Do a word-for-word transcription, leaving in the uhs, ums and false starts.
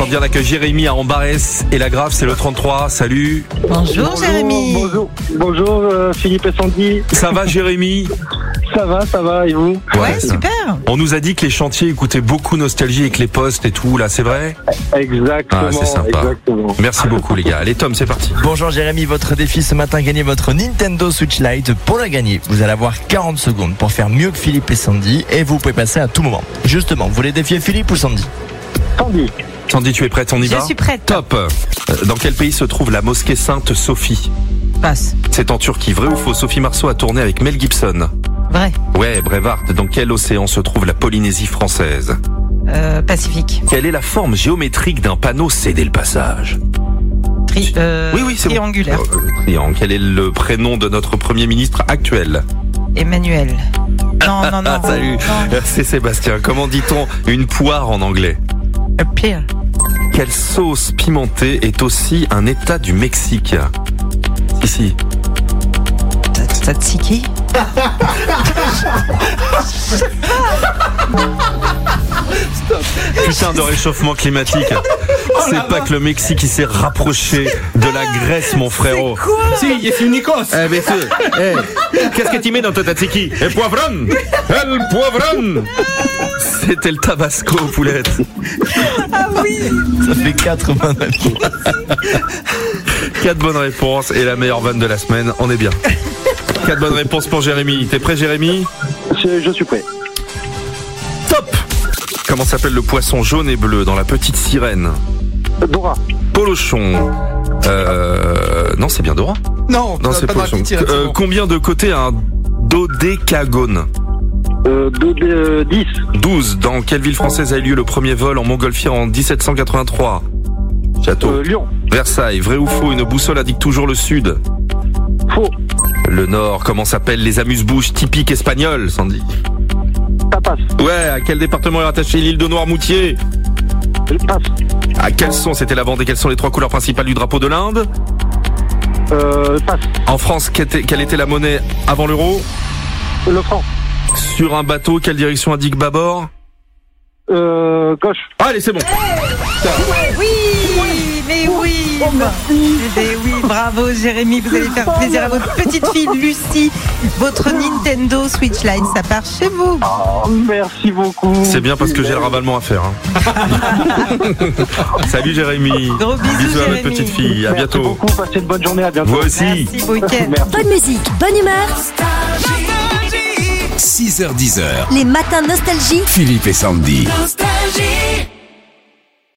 Sandy, on accueille Jérémy à Ambarès et la Grave, c'est le trente-trois. Salut. Bonjour, bonjour Jérémy. Bonjour, bonjour euh, Philippe et Sandy. Ça va Jérémy? Ça va, ça va, et vous? Ouais, ouais, super. On nous a dit que les chantiers écoutaient beaucoup Nostalgie avec les postes et tout, là, c'est vrai? Exactement. Ah, c'est sympa. Exactement. Merci beaucoup les gars. Allez Tom, c'est parti. Bonjour Jérémy, votre défi ce matin, gagner votre Nintendo Switch Lite. Pour la gagner, vous allez avoir quarante secondes pour faire mieux que Philippe et Sandy et vous pouvez passer à tout moment. Justement, vous voulez défier Philippe ou Sandy? Sandy. Sandy, tu es prête? On y Je va? Je suis prête. Top. Dans quel pays se trouve la mosquée Sainte Sophie? Passe. C'est en Turquie. Vrai ou faux? Sophie Marceau a tourné avec Mel Gibson. Vrai. Ouais, Brevard. Dans quel océan se trouve la Polynésie française? Euh, Pacifique. Quelle est la forme géométrique d'un panneau cédez le passage? Tri, euh, oui, oui, c'est triangulaire. Bon. Euh, triangle. Quel est le prénom de notre Premier ministre actuel? Emmanuel. Non, non, non. Salut, non. c'est Sébastien. Comment dit-on une poire en anglais? A pear. Quelle sauce pimentée est aussi un état du Mexique? Ici. Tzatziki. Putain de réchauffement climatique. C'est pas que le Mexique qui s'est rapproché de la Grèce, mon frérot. C'est quoi? Si, c'est une Nikos. Eh mais tu, eh, qu'est-ce que tu mets dans ton tzatziki? El poivron, el poivron. C'était le tabasco, poulette. Ah oui. Ça fait quatre bonnes réponses. quatre bonnes réponses et la meilleure vanne de la semaine, on est bien. quatre bonnes réponses pour Jérémy. T'es prêt Jérémy? je, je suis prêt. Top. Comment s'appelle le poisson jaune et bleu dans La Petite Sirène? Dora. Polochon. Euh... Non, c'est bien Dora? Non, Non, c'est Polochon. Euh, combien de côtés a un dodécagone? Euh, deux, deux, dix. douze. Dans quelle ville française a eu lieu le premier vol en montgolfière en dix-sept cent quatre-vingt-trois? Château. Euh, Lyon. Versailles. Vrai ou faux? Une boussole indique toujours le sud. Faux. Le nord. Comment s'appellent les amuse-bouches typiques espagnoles, Sandy? Tapas. Ouais, à quel département est rattachée l'île de Noirmoutier? Passe. À quels sont, c'était la Vendée, quelles sont les trois couleurs principales du drapeau de l'Inde? Euh, passe. En France, quelle était, quelle était la monnaie avant l'euro? Le franc. Sur un bateau, quelle direction indique bâbord? Euh, gauche. Allez, c'est bon. Oui, mais oui. Mais oui, bravo Jérémy, vous allez faire plaisir à votre petite fille Lucie. Votre Nintendo Switch Lite, ça part chez vous. Oh, merci beaucoup. C'est bien parce que j'ai le ravalement à faire. Hein. Salut Jérémy. Gros bisous, bisous à Jérémy. votre petite fille. À Merci bientôt. beaucoup. Passez une bonne journée. À bientôt. Vous aussi. Merci, bon week-end. Merci. Bonne musique, bonne humeur. six heures dix. Les matins Nostalgie. Philippe et Sandy. Nostalgie.